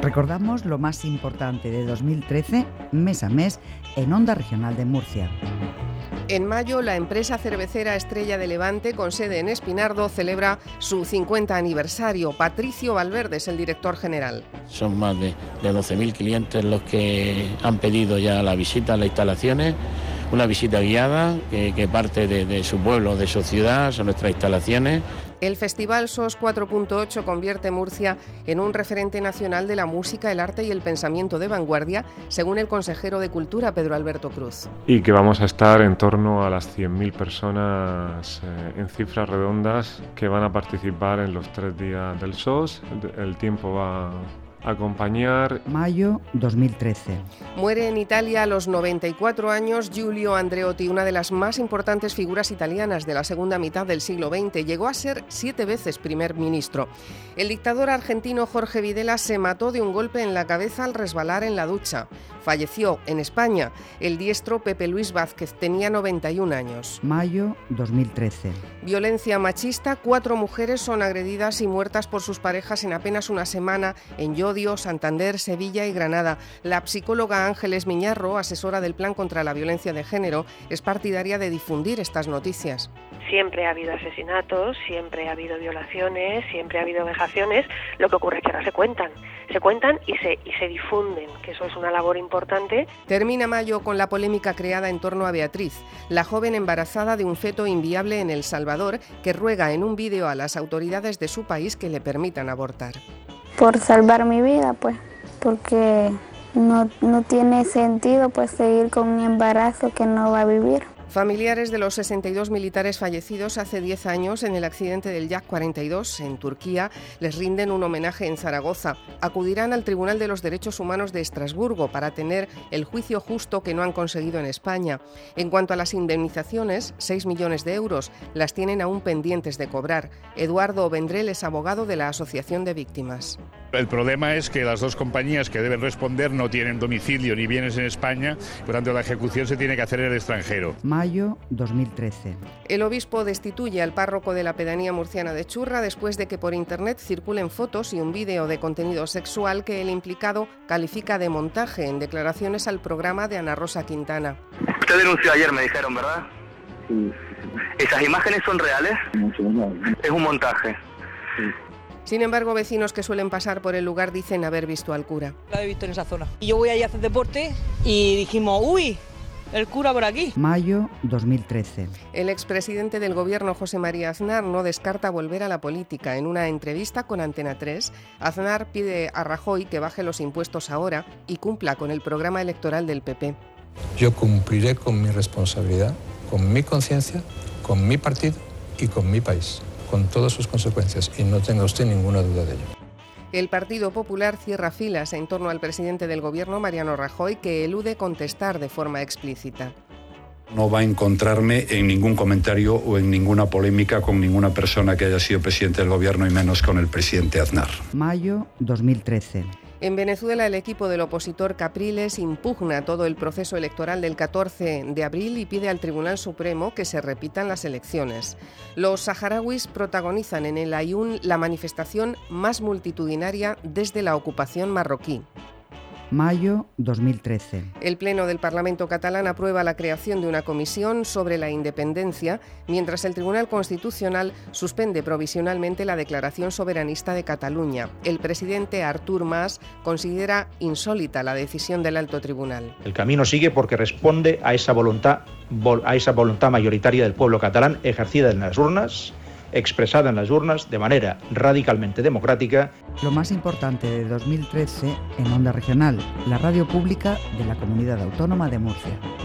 Recordamos lo más importante de 2013, mes a mes, en Onda Regional de Murcia. En mayo, la empresa cervecera Estrella de Levante, con sede en Espinardo, celebra su 50 aniversario. Patricio Valverde es el director general. Son más de 12.000 clientes los que han pedido ya la visita a las instalaciones, una visita guiada que parte de su pueblo, de su ciudad, son nuestras instalaciones. El Festival SOS 4.8 convierte Murcia en un referente nacional de la música, el arte y el pensamiento de vanguardia, según el consejero de Cultura, Pedro Alberto Cruz. Y que vamos a estar en torno a las 100.000 personas en cifras redondas que van a participar en los 3 días del SOS. El tiempo va a acompañar. Mayo 2013. Muere en Italia a los 94 años Giulio Andreotti, una de las más importantes figuras italianas de la segunda mitad del siglo XX. Llegó a ser 7 veces primer ministro. El dictador argentino Jorge Videla se mató de un golpe en la cabeza al resbalar en la ducha. Falleció en España el diestro Pepe Luis Vázquez, tenía 91 años. Mayo 2013. Violencia machista, 4 mujeres son agredidas y muertas por sus parejas en apenas una semana en Llodio, Santander, Sevilla y Granada. La psicóloga Ángeles Miñarro, asesora del Plan contra la Violencia de Género, es partidaria de difundir estas noticias. Siempre ha habido asesinatos, siempre ha habido violaciones, siempre ha habido vejaciones. Lo que ocurre es que ahora se cuentan y se difunden, que eso es una labor importante. Termina mayo con la polémica creada en torno a Beatriz, la joven embarazada de un feto inviable en El Salvador, que ruega en un vídeo a las autoridades de su país que le permitan abortar. Por salvar mi vida, pues, porque no tiene sentido pues seguir con un embarazo que no va a vivir. Familiares de los 62 militares fallecidos hace 10 años en el accidente del Yak 42 en Turquía les rinden un homenaje en Zaragoza. Acudirán al Tribunal de los Derechos Humanos de Estrasburgo para tener el juicio justo que no han conseguido en España. En cuanto a las indemnizaciones, 6 millones de euros, las tienen aún pendientes de cobrar. Eduardo Vendrell es abogado de la Asociación de Víctimas. El problema es que las dos compañías que deben responder no tienen domicilio ni bienes en España, por tanto la ejecución se tiene que hacer en el extranjero. Mayo 2013. El obispo destituye al párroco de la pedanía murciana de Churra después de que por internet circulen fotos y un vídeo de contenido sexual que el implicado califica de montaje en declaraciones al programa de Ana Rosa Quintana. Usted denunció ayer, me dijeron, ¿verdad? Sí. ¿Esas imágenes son reales? Es un montaje. Sí. Sin embargo, vecinos que suelen pasar por el lugar dicen haber visto al cura. La he visto en esa zona. Y yo voy ahí a hacer deporte y dijimos, ¡uy! El cura por aquí. Mayo 2013. El expresidente del gobierno, José María Aznar, no descarta volver a la política. En una entrevista con Antena 3, Aznar pide a Rajoy que baje los impuestos ahora y cumpla con el programa electoral del PP. Yo cumpliré con mi responsabilidad, con mi conciencia, con mi partido y con mi país, con todas sus consecuencias, y no tenga usted ninguna duda de ello. El Partido Popular cierra filas en torno al presidente del Gobierno, Mariano Rajoy, que elude contestar de forma explícita. No va a encontrarme en ningún comentario o en ninguna polémica con ninguna persona que haya sido presidente del Gobierno y menos con el presidente Aznar. Mayo 2013. En Venezuela, el equipo del opositor Capriles impugna todo el proceso electoral del 14 de abril y pide al Tribunal Supremo que se repitan las elecciones. Los saharauis protagonizan en el Aaiún la manifestación más multitudinaria desde la ocupación marroquí. Mayo 2013. El Pleno del Parlamento catalán aprueba la creación de una comisión sobre la independencia, mientras el Tribunal Constitucional suspende provisionalmente la declaración soberanista de Cataluña. El presidente Artur Mas considera insólita la decisión del alto tribunal. El camino sigue porque responde a esa voluntad mayoritaria del pueblo catalán ejercida en las urnas, expresada en las urnas de manera radicalmente democrática. Lo más importante de 2013 en Onda Regional, la radio pública de la Comunidad Autónoma de Murcia.